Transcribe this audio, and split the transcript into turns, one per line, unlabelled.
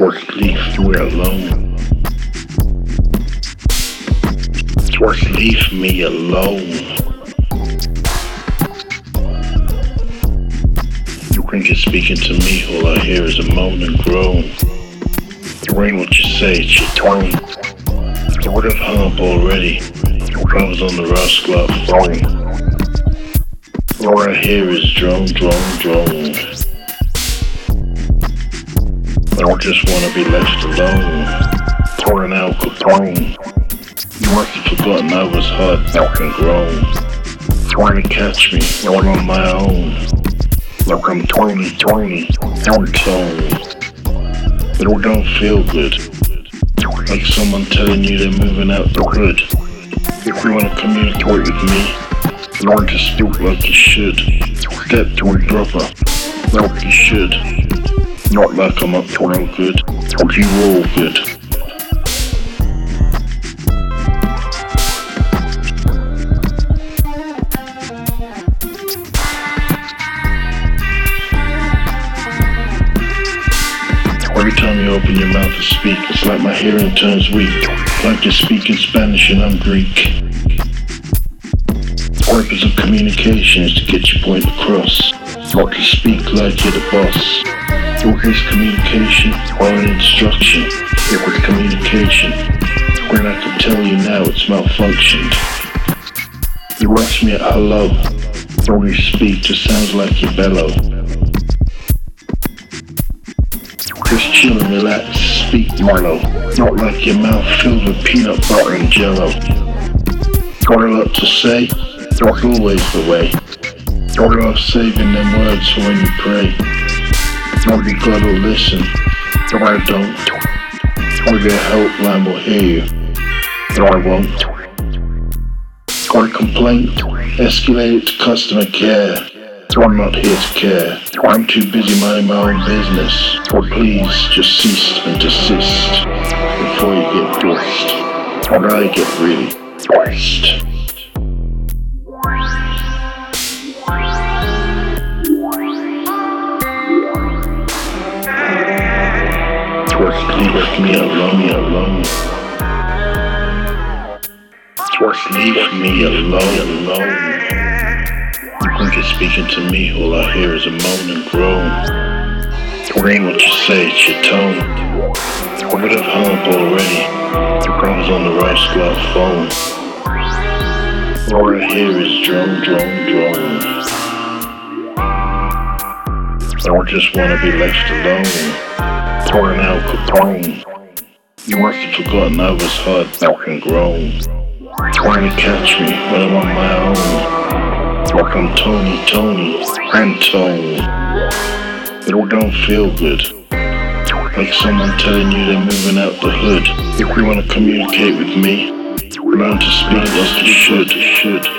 Just leave me alone. Just leave me alone. You think you're speaking to me, all I hear is a moan and groan. It ain't what you say, it's your tone. I would have hung up already if I was on the rascal phone. All I hear is drone, drone, drone. I don't just want to be left alone, pouring Al Capone. You must have forgotten I was hard, dark and grown, trying to catch me all on my own, like I'm 2020, on tone. It all don't feel good, like someone telling you they're moving out the hood. If you want to communicate with me, learn to speak like you should, step to a dropper, like you should. Not like I'm up to no good, or you all good. Every time you open your mouth to speak, it's like my hearing turns weak, like you're speaking Spanish and I'm Greek. The purpose of communication is to get your point across, not to speak like you're the boss. Was this communication or an instruction? It was communication. When I can tell you now it's malfunctioned. You ask me at hello. When you speak, it sounds like you bellow. Just chill and relax, speak mellow. Not like your mouth filled with peanut butter and jello. Got a lot to say? That's always the way. Got off saving them words for when you pray. Nobody gotta listen, no I don't. Maybe a helpline will hear you, no I won't. Got a complaint, escalate it to customer care. So I'm not here to care, I'm too busy minding my own business. So please just cease and desist before you get forced, or I get really forced. Just leave me alone. Just leave me alone. You think you're speaking to me, all I hear is a moan and groan. It ain't what you say, it's your tone. I would have hung up already if I was on the rascal phone. All I hear is drone, drone, drone. I don't just want to be left alone, pouring Al Capone. You must have forgotten I was hard, dark and grown, trying to catch me when I'm on my own, like I'm Tony, and Tone. It all don't feel good, like someone telling you they're moving out the hood. If you want to communicate with me, learn to speak like you should.